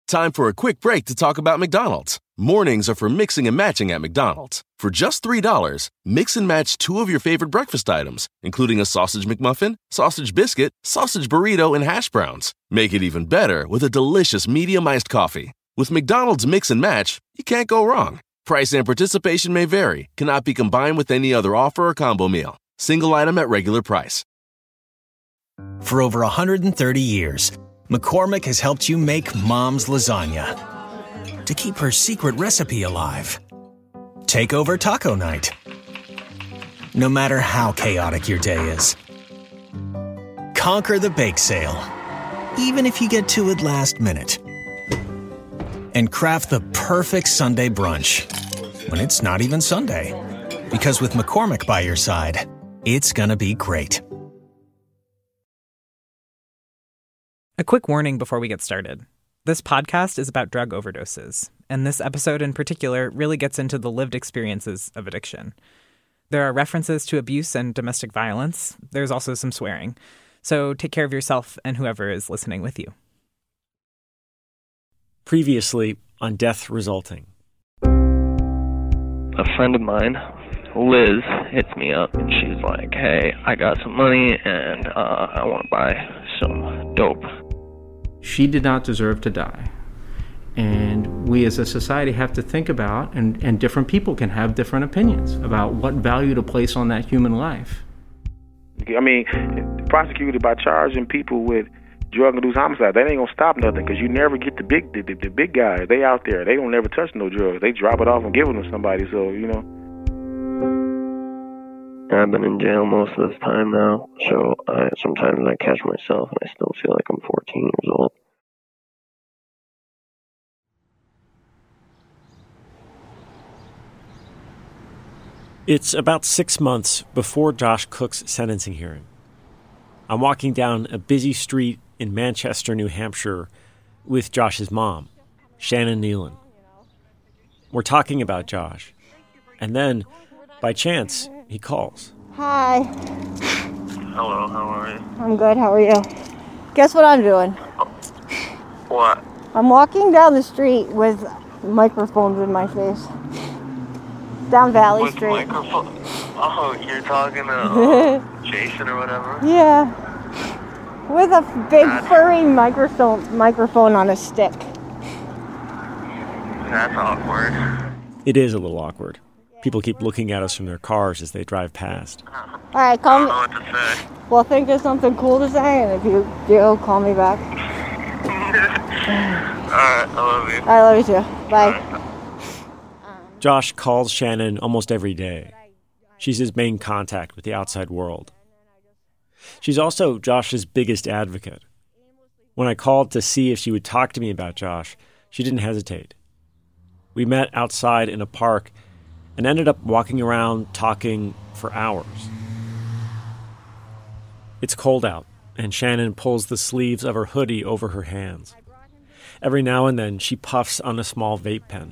Time for a quick break to talk about McDonald's. Mornings are for mixing and matching at McDonald's. For just $3, mix and match 2 of your favorite breakfast items, including a sausage McMuffin, sausage biscuit, sausage burrito, and hash browns. Make it even better with a delicious medium iced coffee. With McDonald's Mix and Match, you can't go wrong. Price and participation may vary. Cannot be combined with any other offer or combo meal. Single item at regular price. For over 130 years, McCormick has helped you make Mom's lasagna to keep her secret recipe alive. Take over taco night, no matter how chaotic your day is. Conquer the bake sale, even if you get to it last minute. And craft the perfect Sunday brunch when it's not even Sunday. Because with McCormick by your side, it's gonna be great. A quick warning before we get started. This podcast is about drug overdoses, and this episode in particular really gets into the lived experiences of addiction. There are references to abuse and domestic violence. There's also some swearing. So take care of yourself and whoever is listening with you. Previously on Death Resulting. A friend of mine, Liz, hits me up and she's like, hey, I got some money and I want to buy some dope. She did not deserve to die. And we as a society have to think about, and different people can have different opinions about what value to place on that human life. I mean, prosecuted by charging people with drug-induced homicide, that ain't gonna stop nothing, because you never get the big guys. They out there. They don't never touch no drugs. They drop it off and give it to somebody, so, you know. I've been in jail most of this time now, so sometimes I catch myself and I still feel like I'm 14 years old. It's about 6 months before Josh Cook's sentencing hearing. I'm walking down a busy street in Manchester, New Hampshire, with Josh's mom, Shannon Nealon. We're talking about Josh, and then, by chance, he calls. Hi. Hello, how are you? I'm good, how are you? Guess what I'm doing? What? I'm walking down the street with microphones in my face. Down Valley With Street. Microphone? Oh, you're talking to Jason or whatever? Yeah. With a big furry microphone on a stick. That's awkward. It is a little awkward. People keep looking at us from their cars as they drive past. All right, call me. I don't know what to say. Well, think of something cool to say, and if you do, call me back. Alright, I love you. I love you too. Bye. Josh calls Shannon almost every day. She's his main contact with the outside world. She's also Josh's biggest advocate. When I called to see if she would talk to me about Josh, she didn't hesitate. We met outside in a park and ended up walking around talking for hours. It's cold out, and Shannon pulls the sleeves of her hoodie over her hands. Every now and then, she puffs on a small vape pen.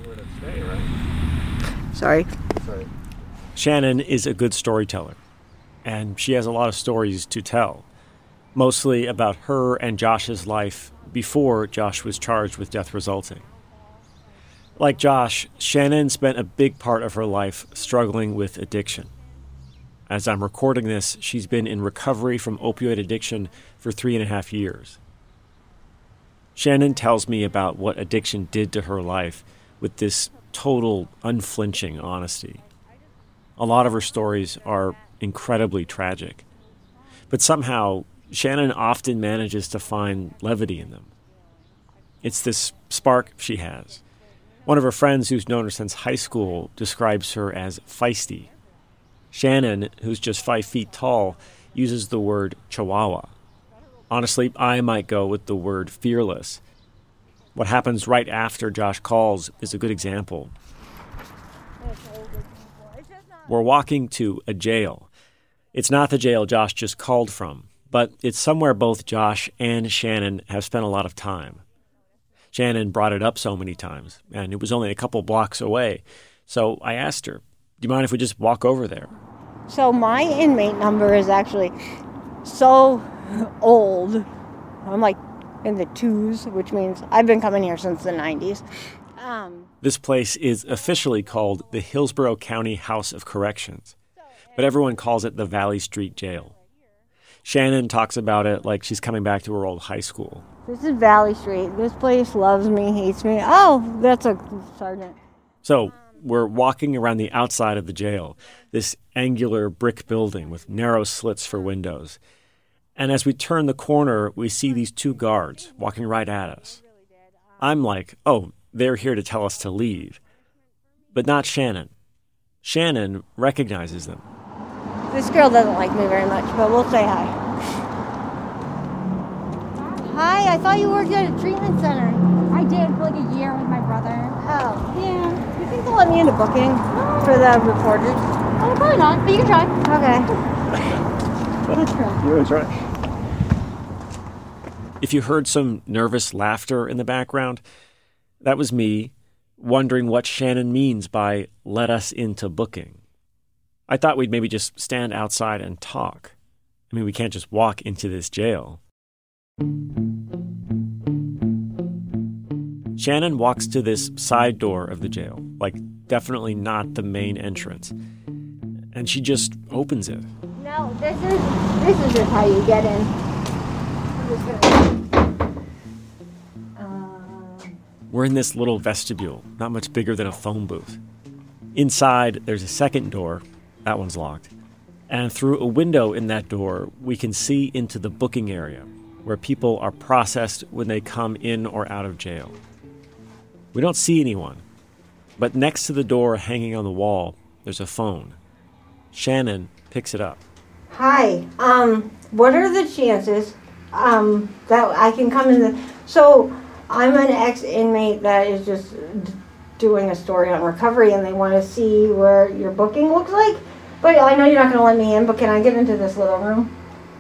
Sorry. Shannon is a good storyteller, and she has a lot of stories to tell, mostly about her and Josh's life before Josh was charged with Death Resulting. Like Josh, Shannon spent a big part of her life struggling with addiction. As I'm recording this, she's been in recovery from opioid addiction for 3.5 years. Shannon tells me about what addiction did to her life with this total, unflinching honesty. A lot of her stories are incredibly tragic, but somehow Shannon often manages to find levity in them. It's this spark she has. One of her friends who's known her since high school describes her as feisty. Shannon, who's just 5 feet tall, uses the word chihuahua. Honestly, I might go with the word fearless. What happens right after Josh calls is a good example. We're walking to a jail. It's not the jail Josh just called from, but it's somewhere both Josh and Shannon have spent a lot of time. Shannon brought it up so many times, and it was only a couple blocks away. So I asked her, do you mind if we just walk over there? So my inmate number is actually so old. I'm like in the 2s, which means I've been coming here since the 90s. This place is officially called the Hillsborough County House of Corrections, but everyone calls it the Valley Street Jail. Shannon talks about it like she's coming back to her old high school. This is Valley Street. This place loves me, hates me. Oh, that's a sergeant. So we're walking around the outside of the jail, this angular brick building with narrow slits for windows. And as we turn the corner, we see these 2 guards walking right at us. I'm like, oh, they're here to tell us to leave. But not Shannon. Shannon recognizes them. This girl doesn't like me very much, but we'll say hi. Hi, I thought you worked at a treatment center. I did for like a year with my brother. Oh. Yeah. You think they'll let me into booking for the reporters? Oh, probably not, but you can try. Okay. Let's try. You're right. If you heard some nervous laughter in the background, that was me wondering what Shannon means by let us into booking. I thought we'd maybe just stand outside and talk. I mean, we can't just walk into this jail. Shannon walks to this side door of the jail, like definitely not the main entrance. And she just opens it. No, this is just how you get in. I'm just gonna... We're in this little vestibule, not much bigger than a phone booth. Inside, there's a second door. That one's locked. And through a window in that door, we can see into the booking area, where people are processed when they come in or out of jail. We don't see anyone, but next to the door hanging on the wall, there's a phone. Shannon picks it up. Hi, what are the chances that I can come in the... So, I'm an ex-inmate that is just doing a story on recovery, and they want to see where your booking looks like. But I know you're not going to let me in, but can I get into this little room?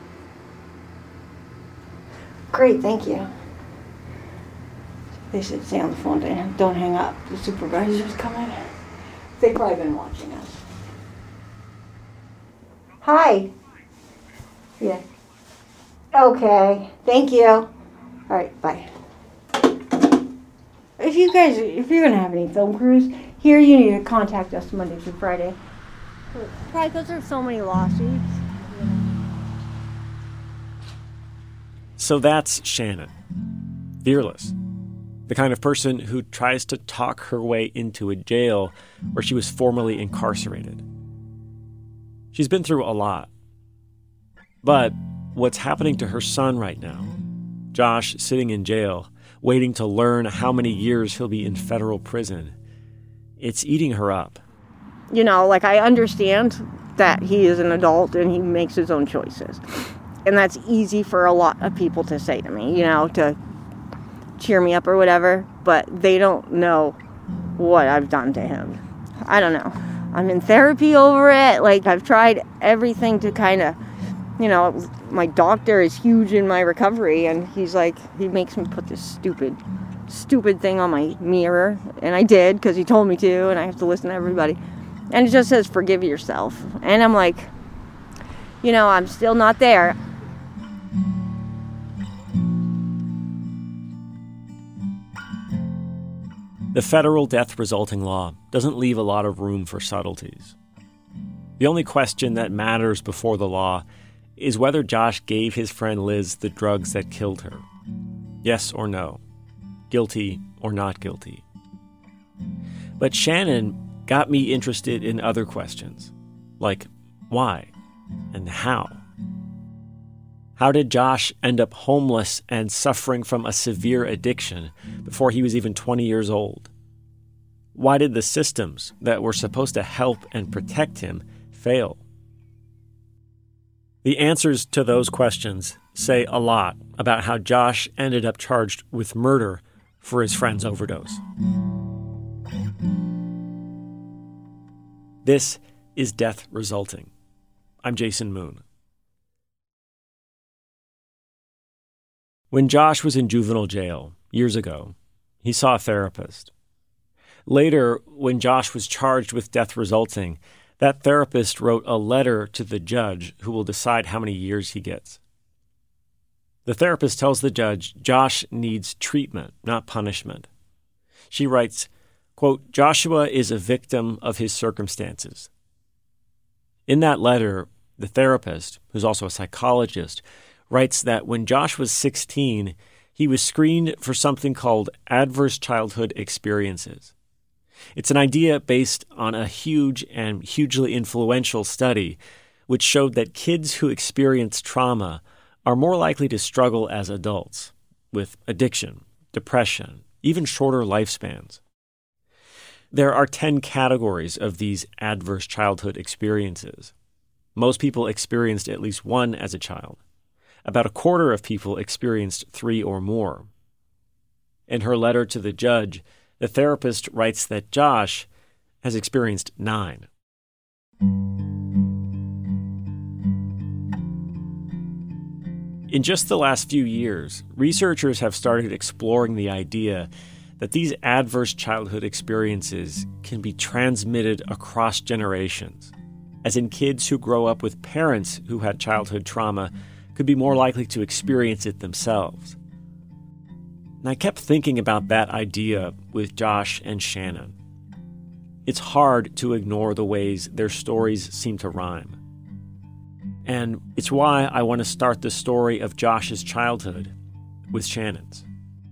Great, thank you. They should stay on the phone. Don't hang up. The supervisor's coming. They've probably been watching us. Hi. Yeah. Okay. Thank you. All right, bye. If you're gonna have any film crews here, you need to contact us Monday through Friday. Probably because there's so many lawsuits. So that's Shannon. Fearless. The kind of person who tries to talk her way into a jail where she was formerly incarcerated. She's been through a lot. But what's happening to her son right now, Josh sitting in jail, waiting to learn how many years he'll be in federal prison, it's eating her up. You know, like, I understand that he is an adult and he makes his own choices. And that's easy for a lot of people to say to me, you know, to cheer me up or whatever. But they don't know what I've done to him. I don't know. I'm in therapy over it. Like, I've tried everything to kind of, you know, my doctor is huge in my recovery, and he's like, he makes me put this stupid thing on my mirror, and I did, because he told me to, and I have to listen to everybody, and it just says, forgive yourself, and I'm like, you know, I'm still not there. The federal death resulting law doesn't leave a lot of room for subtleties. The only question that matters before the law is whether Josh gave his friend Liz the drugs that killed her. Yes or no. Guilty or not guilty. But Shannon got me interested in other questions, like why and how. How did Josh end up homeless and suffering from a severe addiction before he was even 20 years old? Why did the systems that were supposed to help and protect him fail? The answers to those questions say a lot about how Josh ended up charged with murder for his friend's overdose. This is Death Resulting. I'm Jason Moon. When Josh was in juvenile jail years ago, he saw a therapist. Later, when Josh was charged with death resulting, that therapist wrote a letter to the judge who will decide how many years he gets. The therapist tells the judge Josh needs treatment, not punishment. She writes, quote, "Joshua is a victim of his circumstances." In that letter, the therapist, who's also a psychologist, writes that when Josh was 16, he was screened for something called adverse childhood experiences. It's an idea based on a huge and hugely influential study which showed that kids who experience trauma are more likely to struggle as adults with addiction, depression, even shorter lifespans. There are 10 categories of these adverse childhood experiences. Most people experienced at least one as a child. About a quarter of people experienced 3 or more. In her letter to the judge, the therapist writes that Josh has experienced 9. In just the last few years, researchers have started exploring the idea that these adverse childhood experiences can be transmitted across generations, as in kids who grow up with parents who had childhood trauma could be more likely to experience it themselves. And I kept thinking about that idea with Josh and Shannon. It's hard to ignore the ways their stories seem to rhyme. And it's why I want to start the story of Josh's childhood with Shannon's.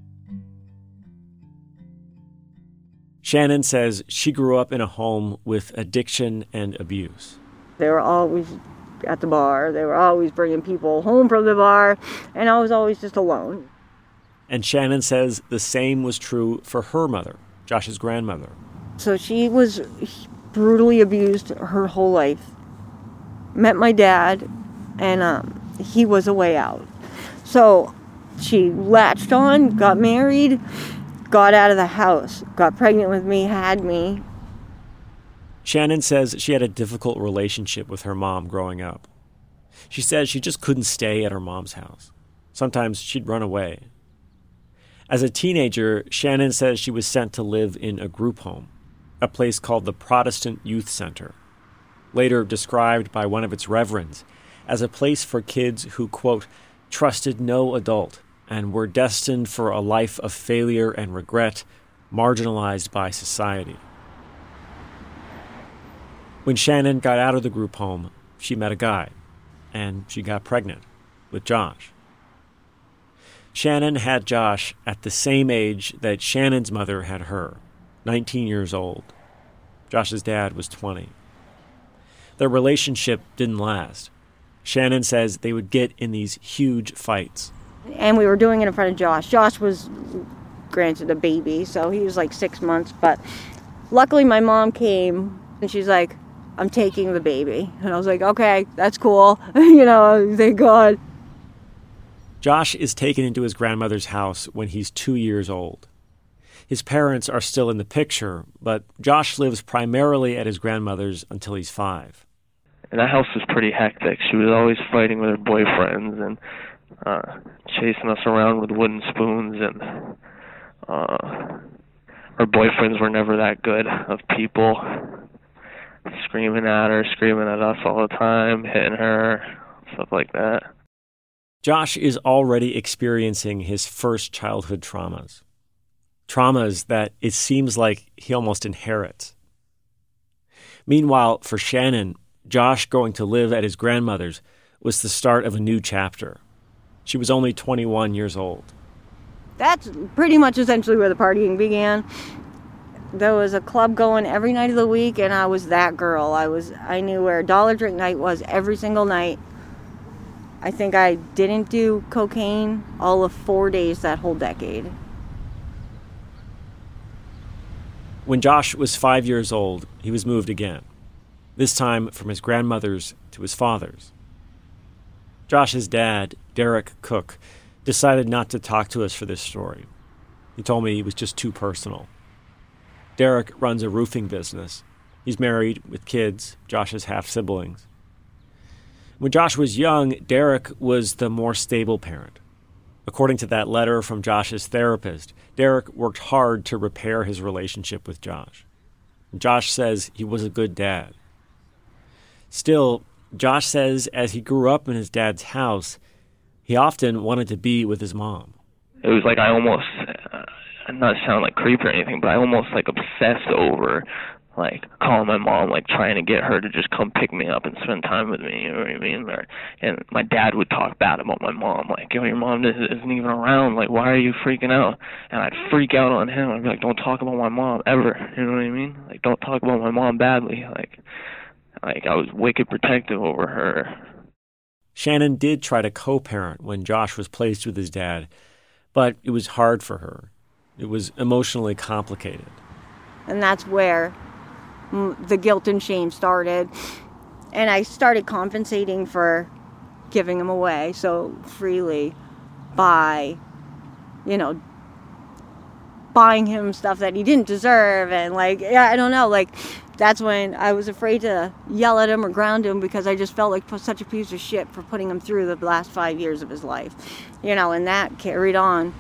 Shannon says she grew up in a home with addiction and abuse. They were always at the bar. They were always bringing people home from the bar, and I was always just alone. And Shannon says the same was true for her mother, Josh's grandmother. So she was brutally abused her whole life. Met my dad, and he was a way out. So she latched on, got married, got out of the house, got pregnant with me, had me. Shannon says she had a difficult relationship with her mom growing up. She says she just couldn't stay at her mom's house. Sometimes she'd run away. As a teenager, Shannon says she was sent to live in a group home, a place called the Protestant Youth Center, later described by one of its reverends as a place for kids who, quote, trusted no adult and were destined for a life of failure and regret, marginalized by society. When Shannon got out of the group home, she met a guy, and she got pregnant with Josh. Shannon had Josh at the same age that Shannon's mother had her, 19 years old. Josh's dad was 20. Their relationship didn't last. Shannon says they would get in these huge fights. And we were doing it in front of Josh. Josh was, granted, a baby, so he was like 6 months. But luckily my mom came, and she's like, I'm taking the baby. And I was like, okay, that's cool. Thank God. Josh is taken into his grandmother's house when he's 2 years old. His parents are still in the picture, but Josh lives primarily at his grandmother's until he's 5. And that house was pretty hectic. She was always fighting with her boyfriends and chasing us around with wooden spoons, and her boyfriends were never that good of people. Screaming at her, screaming at us all the time, hitting her, stuff like that. Josh is already experiencing his first childhood traumas. Traumas that it seems like he almost inherits. Meanwhile, for Shannon, Josh going to live at his grandmother's was the start of a new chapter. She was only 21 years old. That's pretty much essentially where the partying began. There was a club going every night of the week, and I was that girl. I knew where Dollar Drink Night was every single night. I think I didn't do cocaine all of 4 days that whole decade. When Josh was 5 years old, he was moved again, this time from his grandmother's to his father's. Josh's dad, Derek Cook, decided not to talk to us for this story. He told me it was just too personal. Derek runs a roofing business. He's married with kids, Josh's half-siblings. When Josh was young, Derek was the more stable parent. According to that letter from Josh's therapist, Derek worked hard to repair his relationship with Josh. Josh says he was a good dad. Still, Josh says as he grew up in his dad's house, He often wanted to be with his mom. It was like I almost, not sound like creepy or anything, but I almost like obsessed over like calling my mom, like trying to get her to just come pick me up and spend time with me, you know what I mean? And my dad would talk bad about my mom, like, yo, your mom isn't even around, like, why are you freaking out? And I'd freak out on him. I'd be like, don't talk about my mom ever, you know what I mean? Like, don't talk about my mom badly. Like I was wicked protective over her. Shannon did try to co-parent when Josh was placed with his dad, but it was hard for her. It was emotionally complicated. And that's where the guilt and shame started. And I started compensating for giving him away so freely by, buying him stuff that he didn't deserve. And I don't know, that's when I was afraid to yell at him or ground him because I just felt like such a piece of shit for putting him through the last 5 years of his life. And that carried on.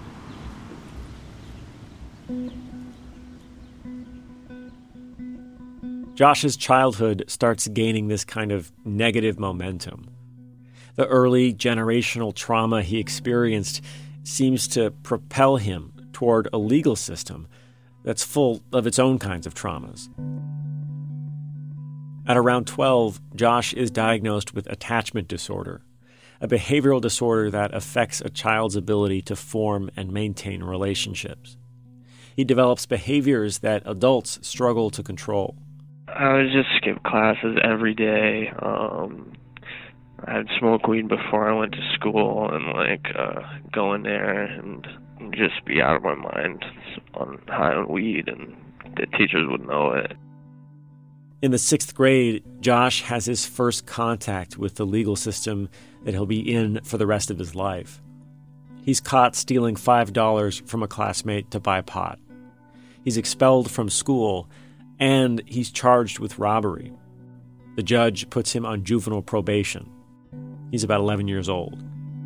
Josh's childhood starts gaining this kind of negative momentum. The early generational trauma he experienced seems to propel him toward a legal system that's full of its own kinds of traumas. At around 12, Josh is diagnosed with attachment disorder, a behavioral disorder that affects a child's ability to form and maintain relationships. He develops behaviors that adults struggle to control. I would just skip classes every day. I'd smoke weed before I went to school and go in there and just be out of my mind on high on weed, and the teachers would know it. In the 6th grade, Josh has his first contact with the legal system that he'll be in for the rest of his life. He's caught stealing $5 from a classmate to buy pot. He's expelled from school, and he's charged with robbery. The judge puts him on juvenile probation. He's about 11 years old.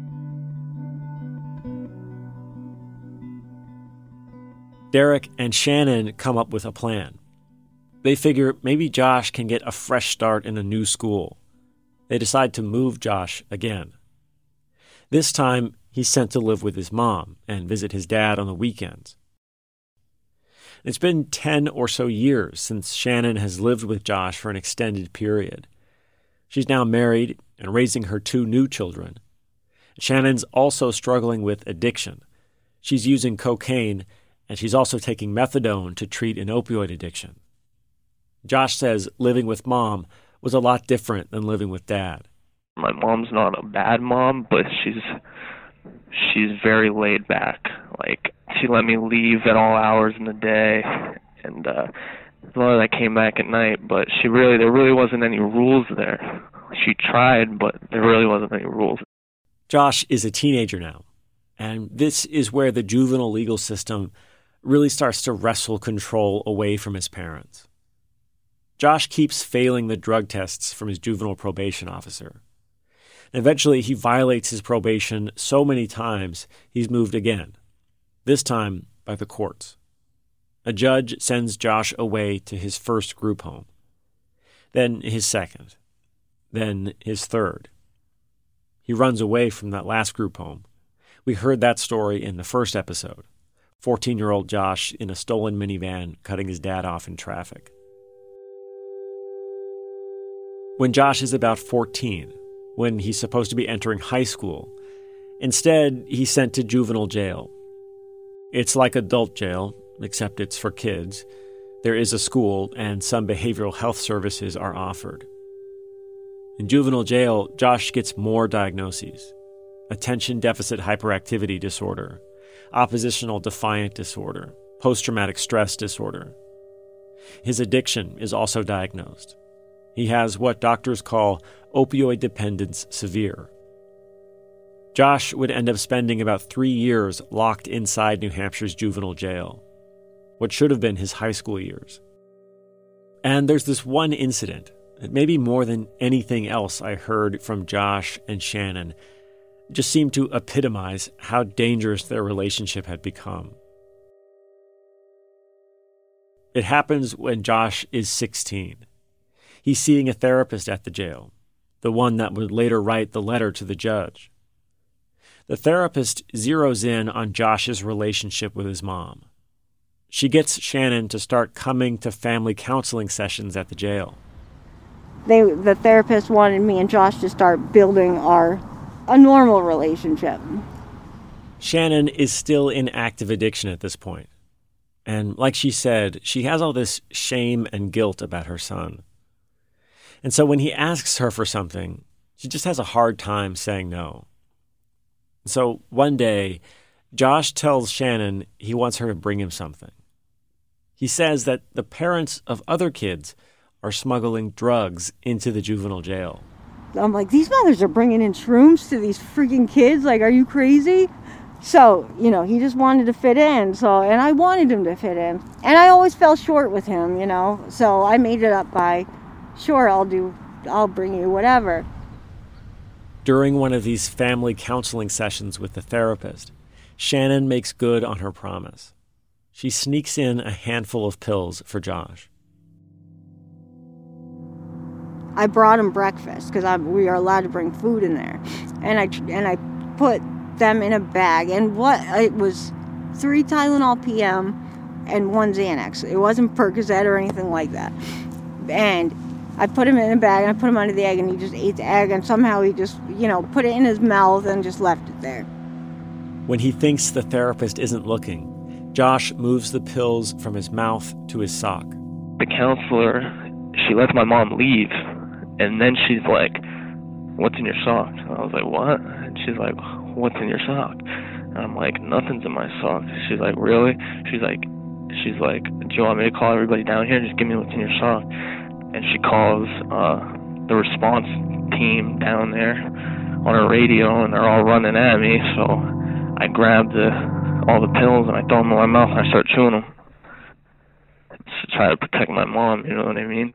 Derek and Shannon come up with a plan. They figure maybe Josh can get a fresh start in a new school. They decide to move Josh again. This time, he's sent to live with his mom and visit his dad on the weekends. It's been 10 or so years since Shannon has lived with Josh for an extended period. She's now married and raising her 2 new children. Shannon's also struggling with addiction. She's using cocaine, and she's also taking methadone to treat an opioid addiction. Josh says living with mom was a lot different than living with dad. My mom's not a bad mom, but she's very laid back. She let me leave at all hours in the day, and as long as I came back at night, but there really wasn't any rules there. She tried, but there really wasn't any rules. Josh is a teenager now, and this is where the juvenile legal system really starts to wrestle control away from his parents. Josh keeps failing the drug tests from his juvenile probation officer. Eventually, he violates his probation so many times, he's moved again, this time by the courts. A judge sends Josh away to his first group home, then his second, then his third. He runs away from that last group home. We heard that story in the first episode, 14-year-old Josh in a stolen minivan cutting his dad off in traffic. When Josh is about 14, when he's supposed to be entering high school, instead he's sent to juvenile jail. It's like adult jail, except it's for kids. There is a school, and some behavioral health services are offered. In juvenile jail, Josh gets more diagnoses: attention deficit hyperactivity disorder, oppositional defiant disorder, post-traumatic stress disorder. His addiction is also diagnosed. He has what doctors call opioid dependence severe. Josh would end up spending about 3 years locked inside New Hampshire's juvenile jail, what should have been his high school years. And there's this one incident that maybe more than anything else I heard from Josh and Shannon just seemed to epitomize how dangerous their relationship had become. It happens when Josh is 16. He's seeing a therapist at the jail, the one that would later write the letter to the judge. The therapist zeroes in on Josh's relationship with his mom. She gets Shannon to start coming to family counseling sessions at the jail. The therapist wanted me and Josh to start building a normal relationship. Shannon is still in active addiction at this point. And like she said, she has all this shame and guilt about her son. And so when he asks her for something, she just has a hard time saying no. So one day, Josh tells Shannon he wants her to bring him something. He says that the parents of other kids are smuggling drugs into the juvenile jail. I'm like, these mothers are bringing in shrooms to these freaking kids? Like, are you crazy? So, he just wanted to fit in. And I wanted him to fit in. And I always fell short with him, So I made it up by, sure, I'll bring you whatever. During one of these family counseling sessions with the therapist, Shannon makes good on her promise. She sneaks in a handful of pills for Josh. I brought him breakfast because we are allowed to bring food in there. And I put them in a bag. And it was 3 Tylenol PM and 1 Xanax. It wasn't Percocet or anything like that. And I put him in a bag and I put him under the egg and he just ate the egg and somehow he just, put it in his mouth and just left it there. When he thinks the therapist isn't looking, Josh moves the pills from his mouth to his sock. The counselor, she lets my mom leave, and then she's like, "What's in your sock?" And I was like, "What?" And she's like, "What's in your sock?" And I'm like, "Nothing's in my sock." She's like, "Really?" She's like, "Do you want me to call everybody down here? Just give me what's in your sock." And she calls the response team down there on her radio, and they're all running at me, so I grabbed all the pills and I throw them in my mouth and I start chewing them to try to protect my mom, you know what I mean?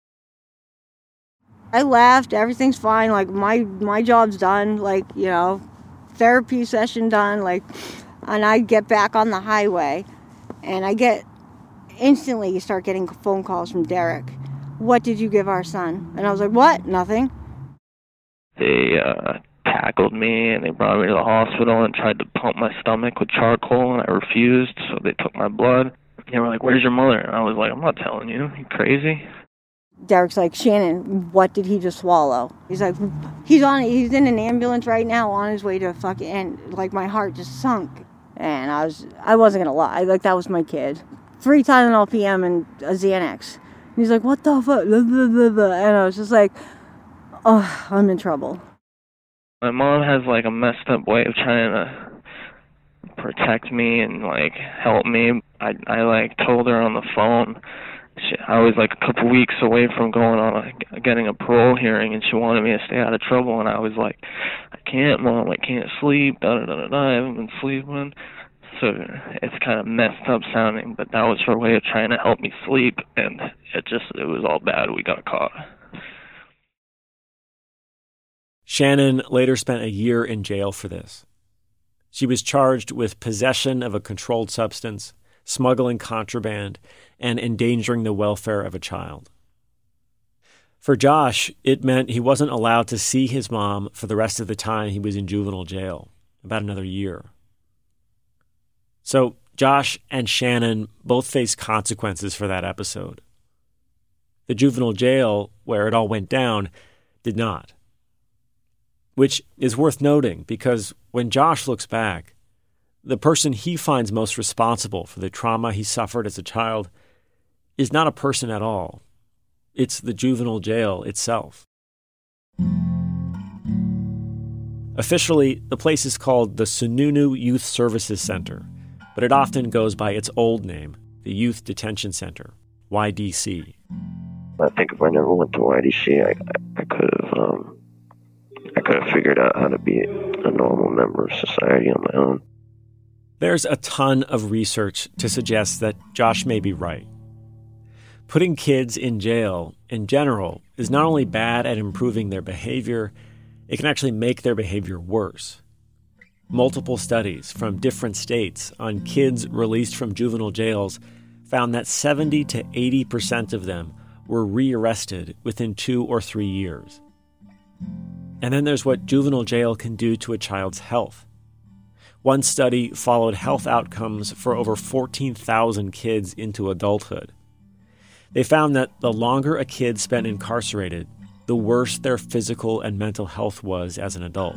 I left, everything's fine, like my job's done, like, therapy session done, like, and I get back on the highway and instantly you start getting phone calls from Derek. "What did you give our son?" And I was like, "What? Nothing." They tackled me and they brought me to the hospital and tried to pump my stomach with charcoal and I refused, so they took my blood. They were like, "Where's your mother?" And I was like, "I'm not telling you. You crazy?" Derek's like, "Shannon, what did he just swallow?" He's like, he's in an ambulance right now on his way to fucking, and like my heart just sunk. And I wasn't gonna lie, like that was my kid. 3 Tylenol PM and a Xanax. And he's like, "What the fuck?" And I was just like, oh, I'm in trouble. My mom has like a messed up way of trying to protect me and like help me. I like told her on the phone. I was like a couple weeks away from going on getting a parole hearing, and she wanted me to stay out of trouble, and I was like, "I can't, Mom. I can't sleep. I haven't been sleeping." So it's kind of messed up sounding, but that was her way of trying to help me sleep, and it was all bad. We got caught. Shannon later spent a year in jail for this. She was charged with possession of a controlled substance, smuggling contraband, and endangering the welfare of a child. For Josh, it meant he wasn't allowed to see his mom for the rest of the time he was in juvenile jail, about another year. So Josh and Shannon both faced consequences for that episode. The juvenile jail, where it all went down, did not. Which is worth noting because when Josh looks back, the person he finds most responsible for the trauma he suffered as a child is not a person at all. It's the juvenile jail itself. Officially, the place is called the Sununu Youth Services Center, but it often goes by its old name, the Youth Detention Center, YDC. I think if I never went to YDC, I could have figured out how to be a normal member of society on my own. There's a ton of research to suggest that Josh may be right. Putting kids in jail, in general, is not only bad at improving their behavior, it can actually make their behavior worse. Multiple studies from different states on kids released from juvenile jails found that 70 to 80% of them were rearrested within 2 or 3 years. And then there's what juvenile jail can do to a child's health. One study followed health outcomes for over 14,000 kids into adulthood. They found that the longer a kid spent incarcerated, the worse their physical and mental health was as an adult.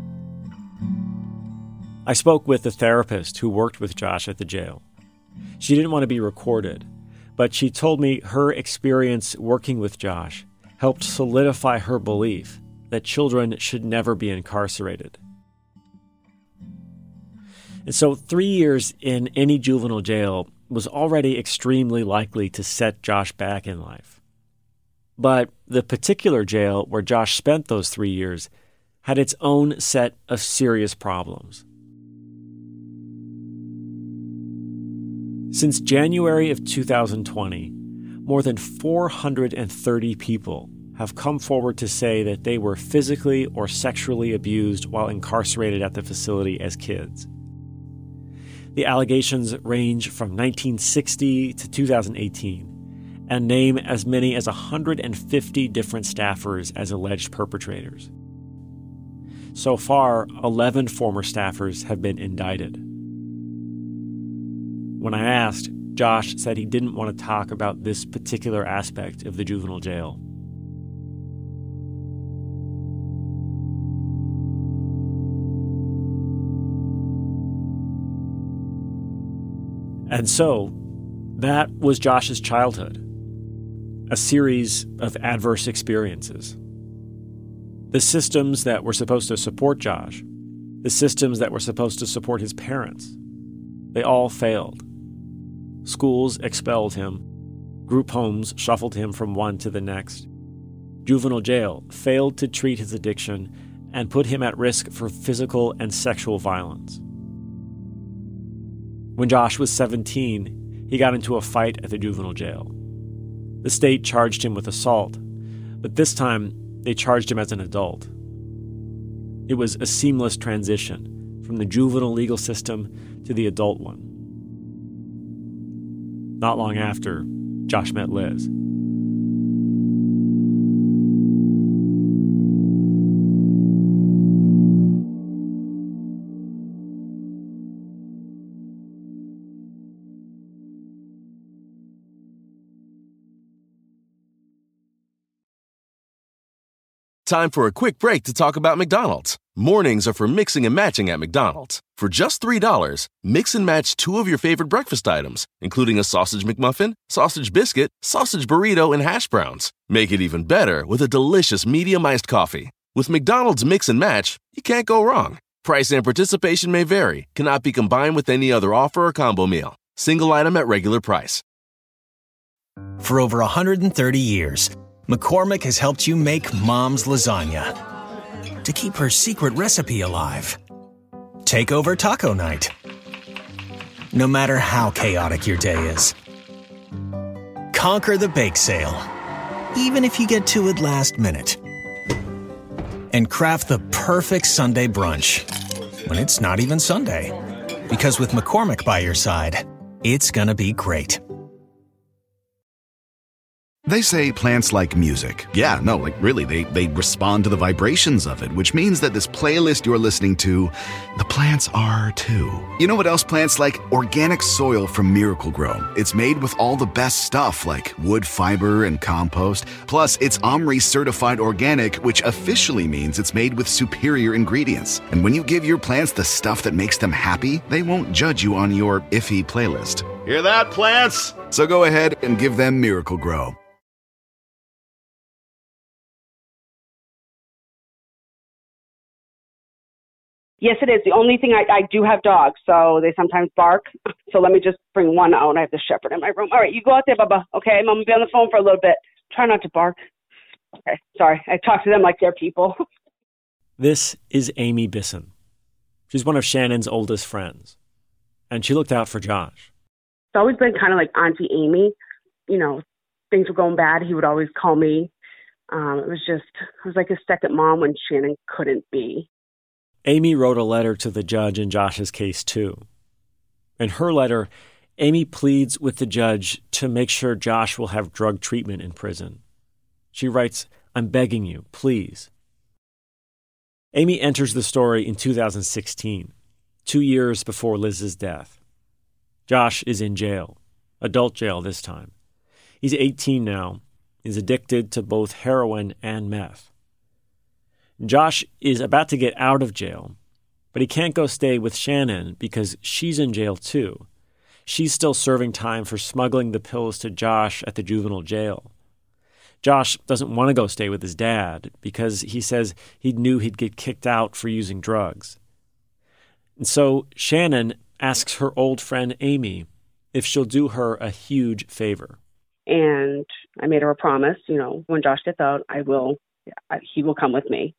I spoke with the therapist who worked with Josh at the jail. She didn't want to be recorded, but she told me her experience working with Josh helped solidify her belief that children should never be incarcerated. And so 3 years in any juvenile jail was already extremely likely to set Josh back in life. But the particular jail where Josh spent those 3 years had its own set of serious problems. Since January of 2020, more than 430 people have come forward to say that they were physically or sexually abused while incarcerated at the facility as kids. The allegations range from 1960 to 2018 and name as many as 150 different staffers as alleged perpetrators. So far, 11 former staffers have been indicted. When I asked, Josh said he didn't want to talk about this particular aspect of the juvenile jail. And so, that was Josh's childhood, a series of adverse experiences. The systems that were supposed to support Josh, the systems that were supposed to support his parents, they all failed. Schools expelled him. Group homes shuffled him from one to the next. Juvenile jail failed to treat his addiction and put him at risk for physical and sexual violence. When Josh was 17, he got into a fight at the juvenile jail. The state charged him with assault, but this time they charged him as an adult. It was a seamless transition from the juvenile legal system to the adult one. Not long after, Josh met Liz. Time for a quick break to talk about McDonald's. Mornings are for mixing and matching at McDonald's. For just $3, mix and match 2 of your favorite breakfast items, including a sausage McMuffin, sausage biscuit, sausage burrito, and hash browns. Make it even better with a delicious medium iced coffee. With McDonald's Mix and Match, you can't go wrong. Price and participation may vary, cannot be combined with any other offer or combo meal. Single item at regular price. For over 130 years, McCormick has helped you make Mom's lasagna to keep her secret recipe alive. Take over taco night. No matter how chaotic your day is. Conquer the bake sale, even if you get to it last minute. And craft the perfect Sunday brunch when it's not even Sunday. Because with McCormick by your side, it's gonna be great. They say plants like music. Yeah, no, like really, they respond to the vibrations of it, which means that this playlist you're listening to, the plants are too. You know what else plants like? Organic soil from Miracle-Gro. It's made with all the best stuff like wood fiber and compost. Plus, it's OMRI certified organic, which officially means it's made with superior ingredients. And when you give your plants the stuff that makes them happy, they won't judge you on your iffy playlist. Hear that, plants? So go ahead and give them Miracle-Gro. Yes, it is. The only thing, I do have dogs, so they sometimes bark. So let me just bring one out. I have the shepherd in my room. All right, you go out there, Bubba. Okay, I'm going to be on the phone for a little bit. Try not to bark. Okay, sorry. I talk to them like they're people. This is Amy Bisson. She's one of Shannon's oldest friends, and she looked out for Josh. It's always been kind of like Auntie Amy. You know, things were going bad. He would always call me. It was like a second mom when Shannon couldn't be. Amy wrote a letter to the judge in Josh's case, too. In her letter, Amy pleads with the judge to make sure Josh will have drug treatment in prison. She writes, "I'm begging you, please." Amy enters the story in 2016, 2 years before Liz's death. Josh is in jail, adult jail this time. He's 18 now. He's addicted to both heroin and meth. Josh is about to get out of jail, but he can't go stay with Shannon because she's in jail too. She's still serving time for smuggling the pills to Josh at the juvenile jail. Josh doesn't want to go stay with his dad because he says he knew he'd get kicked out for using drugs. And so Shannon asks her old friend Amy if she'll do her a huge favor. And I made her a promise, when Josh gets out, he will come with me.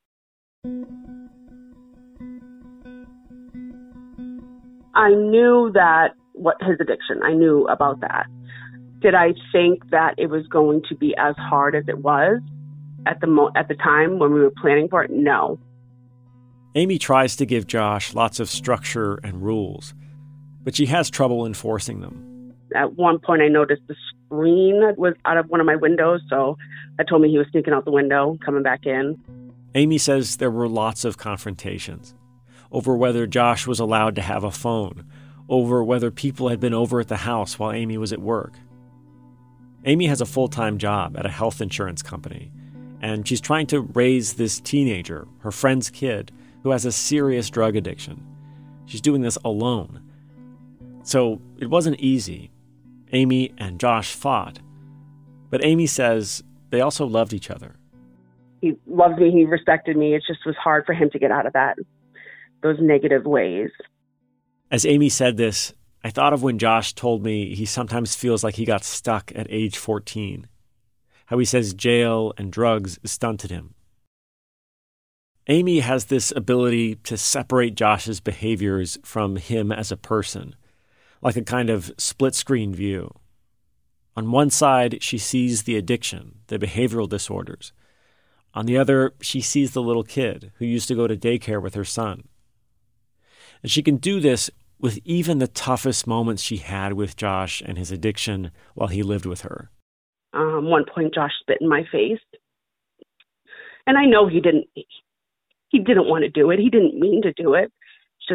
I knew that his addiction, I knew about that. Did I think that it was going to be as hard as it was at the time when we were planning for it? No. Amy tries to give Josh lots of structure and rules, but she has trouble enforcing them. At one point, I noticed the screen was out of one of my windows, so that told me he was sneaking out the window, coming back in. Amy says there were lots of confrontations over whether Josh was allowed to have a phone, over whether people had been over at the house while Amy was at work. Amy has a full-time job at a health insurance company, and she's trying to raise this teenager, her friend's kid, who has a serious drug addiction. She's doing this alone. So it wasn't easy. Amy and Josh fought. But Amy says they also loved each other. He loved me, he respected me. It just was hard for him to get out of those negative ways. As Amy said this, I thought of when Josh told me he sometimes feels like he got stuck at age 14. How he says jail and drugs stunted him. Amy has this ability to separate Josh's behaviors from him as a person, like a kind of split-screen view. On one side, she sees the addiction, the behavioral disorders. On the other, she sees the little kid who used to go to daycare with her son. And she can do this with even the toughest moments she had with Josh and his addiction while he lived with her. One point, Josh spit in my face. And I know he didn't want to do it. He didn't mean to do it.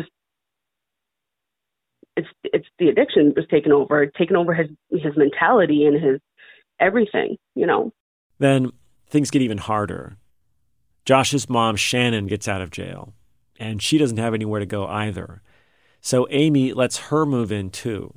It's the addiction was taking over his mentality and his everything, Then things get even harder. Josh's mom, Shannon, gets out of jail, and she doesn't have anywhere to go either. So Amy lets her move in too.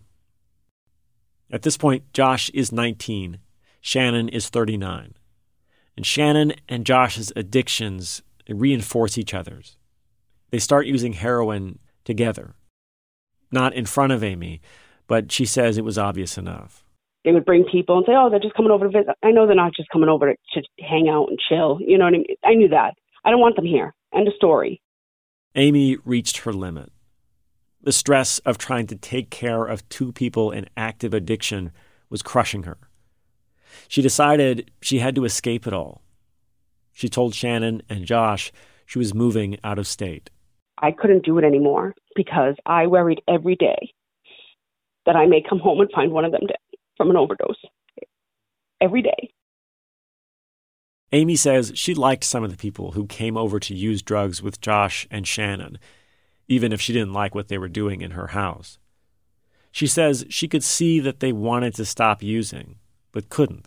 At this point, Josh is 19. Shannon is 39. And Shannon and Josh's addictions reinforce each other's. They start using heroin together. Not in front of Amy, but she says it was obvious enough. They would bring people and say, oh, they're just coming over to visit. I know they're not just coming over to hang out and chill. You know what I mean? I knew that. I don't want them here. End of story. Amy reached her limit. The stress of trying to take care of two people in active addiction was crushing her. She decided she had to escape it all. She told Shannon and Josh she was moving out of state. I couldn't do it anymore because I worried every day that I may come home and find one of them dead from an overdose. Every day. Amy says she liked some of the people who came over to use drugs with Josh and Shannon, even if she didn't like what they were doing in her house. She says she could see that they wanted to stop using, but couldn't.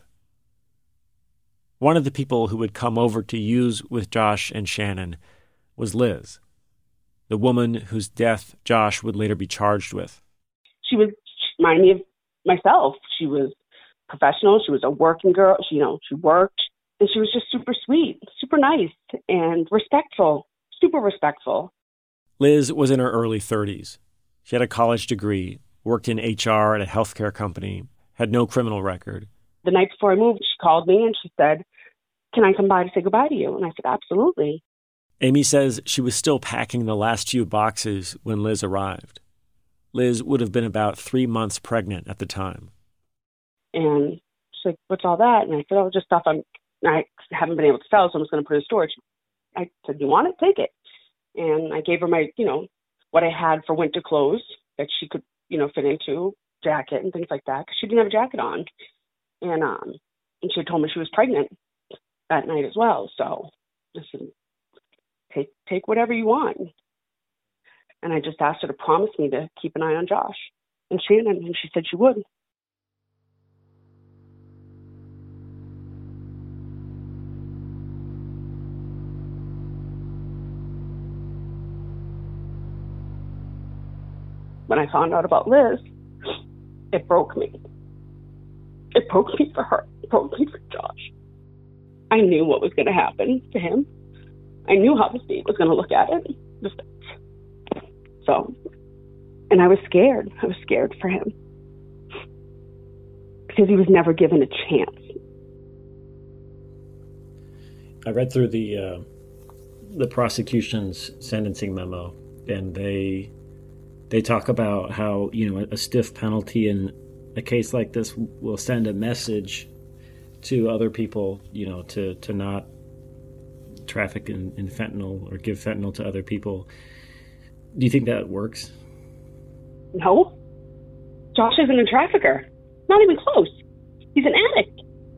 One of the people who would come over to use with Josh and Shannon was Liz, the woman whose death Josh would later be charged with. She reminded me of myself. She was professional. She was a working girl. She worked. And she was just super sweet, super nice, and respectful, super respectful. Liz was in her early 30s. She had a college degree, worked in HR at a healthcare company, had no criminal record. The night before I moved, she called me and she said, can I come by to say goodbye to you? And I said, absolutely. Amy says she was still packing the last few boxes when Liz arrived. Liz would have been about 3 months pregnant at the time. And she's like, what's all that? And I said, oh, just stuff I haven't been able to sell, so I'm just going to put it in storage. I said, you want it? Take it. And I gave her my, what I had for winter clothes that she could, fit into, jacket and things like that, because she didn't have a jacket on. And she had told me she was pregnant that night as well. So I said, take whatever you want. And I just asked her to promise me to keep an eye on Josh and Shannon, and she said she would. When I found out about Liz, it broke me. It broke me for her. It broke me for Josh. I knew what was going to happen to him. I knew how the state was going to look at it. So, and I was scared. I was scared for him. Because he was never given a chance. I read through the prosecution's sentencing memo, and they talk about how, a stiff penalty in a case like this will send a message to other people, to not traffic in fentanyl or give fentanyl to other people. Do you think that works? No. Josh isn't a trafficker. Not even close. He's an addict.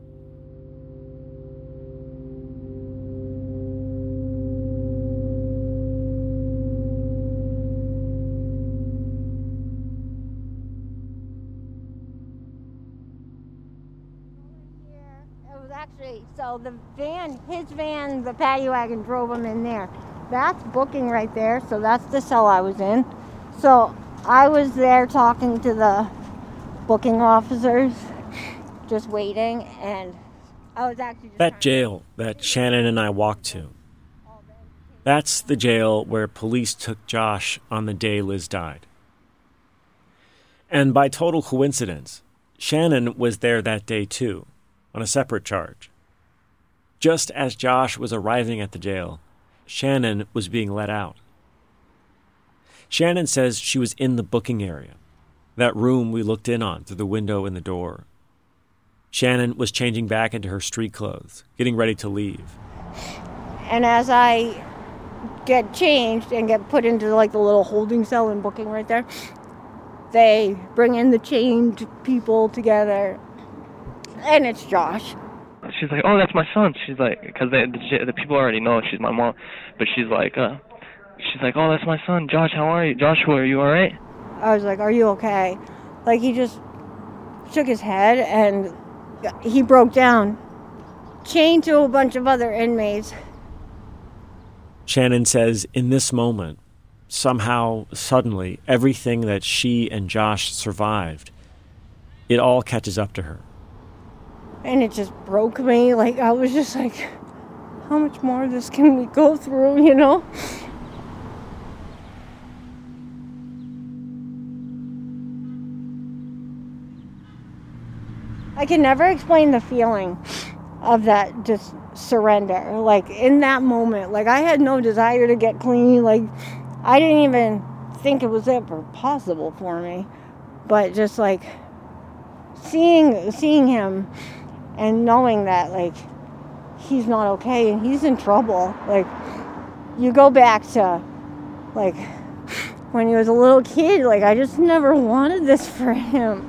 So his van, the paddy wagon drove him in there. That's booking right there, so that's the cell I was in. So I was there talking to the booking officers, just waiting, and I was actually... That jail that Shannon and I walked to, that's the jail where police took Josh on the day Liz died. And by total coincidence, Shannon was there that day too, on a separate charge. Just as Josh was arriving at the jail, Shannon was being let out. Shannon says she was in the booking area, that room we looked in on through the window in the door. Shannon was changing back into her street clothes, getting ready to leave. And as I get changed and get put into the little holding cell and booking right there, they bring in the chained people together, and it's Josh. She's like, oh, that's my son. She's like, because the people already know she's my mom, but she's like, oh, that's my son. Josh, how are you? Joshua, are you all right? I was like, are you okay? He just shook his head and he broke down, chained to a bunch of other inmates. Shannon says in this moment, somehow, suddenly, everything that she and Josh survived, it all catches up to her. And it just broke me. I was just like, how much more of this can we go through, I can never explain the feeling of that just surrender. In that moment, I had no desire to get clean. I didn't even think it was ever possible for me. But just seeing him and knowing that, he's not okay and he's in trouble. You go back to, when he was a little kid. I just never wanted this for him.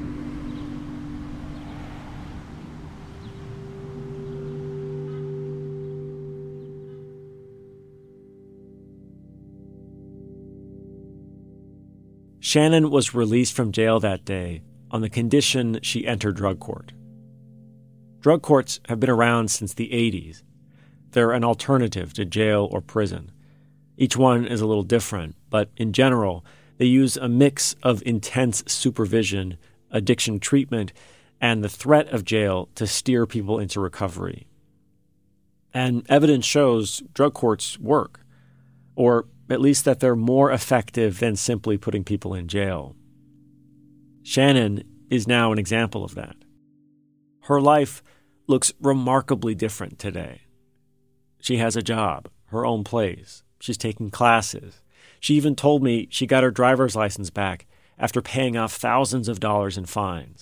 Shannon was released from jail that day on the condition she enter drug court. Drug courts have been around since the 80s. They're an alternative to jail or prison. Each one is a little different, but in general, they use a mix of intense supervision, addiction treatment, and the threat of jail to steer people into recovery. And evidence shows drug courts work, or at least that they're more effective than simply putting people in jail. Shannon is now an example of that. Her life looks remarkably different today. She has a job, her own place. She's taking classes. She even told me she got her driver's license back after paying off thousands of dollars in fines.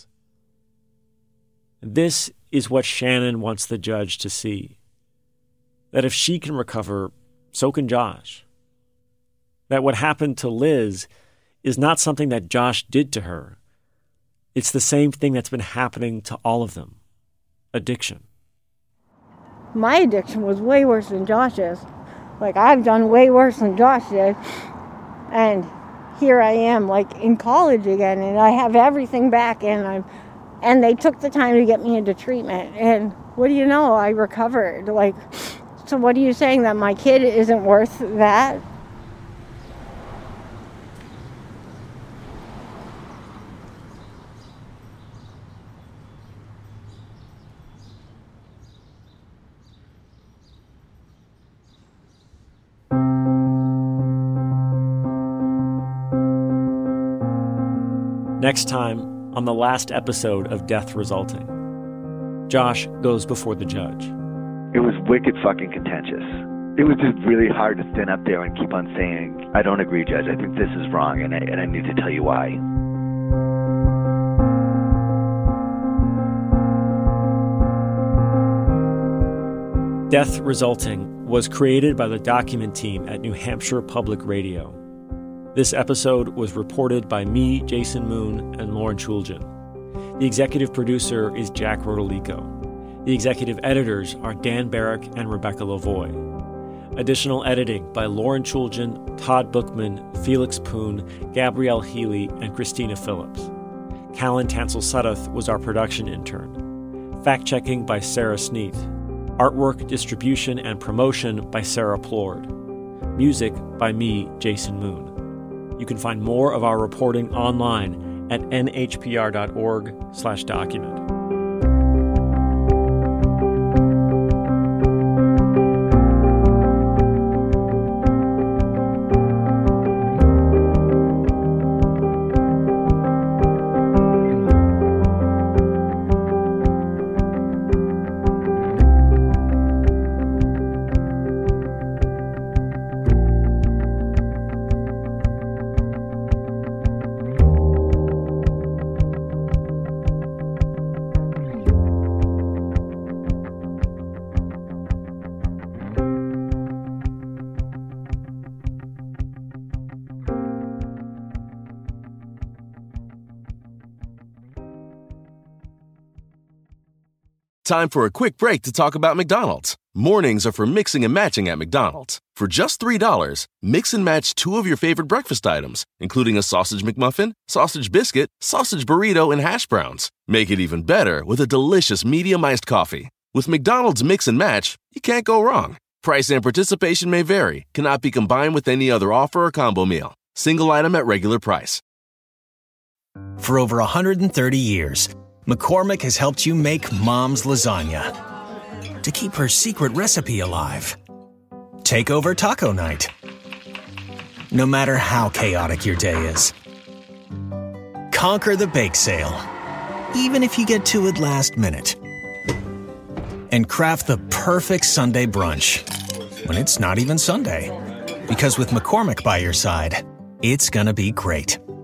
This is what Shannon wants the judge to see. That if she can recover, so can Josh. That what happened to Liz is not something that Josh did to her. It's the same thing that's been happening to all of them. Addiction. My addiction was way worse than Josh's. I've done way worse than Josh did. And here I am, like, in college again, and I have everything back, and they took the time to get me into treatment, and what do you know, I recovered. Like, so what are you saying, that my kid isn't worth that? Next time, on the last episode of Death Resulting, Josh goes before the judge. It was wicked fucking contentious. It was just really hard to stand up there and keep on saying, I don't agree, Judge. I think this is wrong, and I need to tell you why. Death Resulting was created by the document team at New Hampshire Public Radio. This episode was reported by me, Jason Moon, and Lauren Chulgin. The executive producer is Jack Rodolico. The executive editors are Dan Barrick and Rebecca Lavoie. Additional editing by Lauren Chulgin, Todd Bookman, Felix Poon, Gabrielle Healy, and Christina Phillips. Callan Tansel-Sudduth was our production intern. Fact-checking by Sarah Sneath. Artwork, distribution, and promotion by Sarah Plord. Music by me, Jason Moon. You can find more of our reporting online at nhpr.org/document. Time for a quick break to talk about McDonald's. Mornings are for mixing and matching at McDonald's. For just $3, mix and match 2 of your favorite breakfast items, including a sausage McMuffin, sausage biscuit, sausage burrito, and hash browns. Make it even better with a delicious medium iced coffee. With McDonald's Mix and Match, you can't go wrong. Price and participation may vary, cannot be combined with any other offer or combo meal. Single item at regular price. For over 130 years, McCormick has helped you make Mom's lasagna to keep her secret recipe alive. Take over taco night, no matter how chaotic your day is. Conquer the bake sale, even if you get to it last minute. And craft the perfect Sunday brunch when it's not even Sunday. Because with McCormick by your side, it's gonna be great.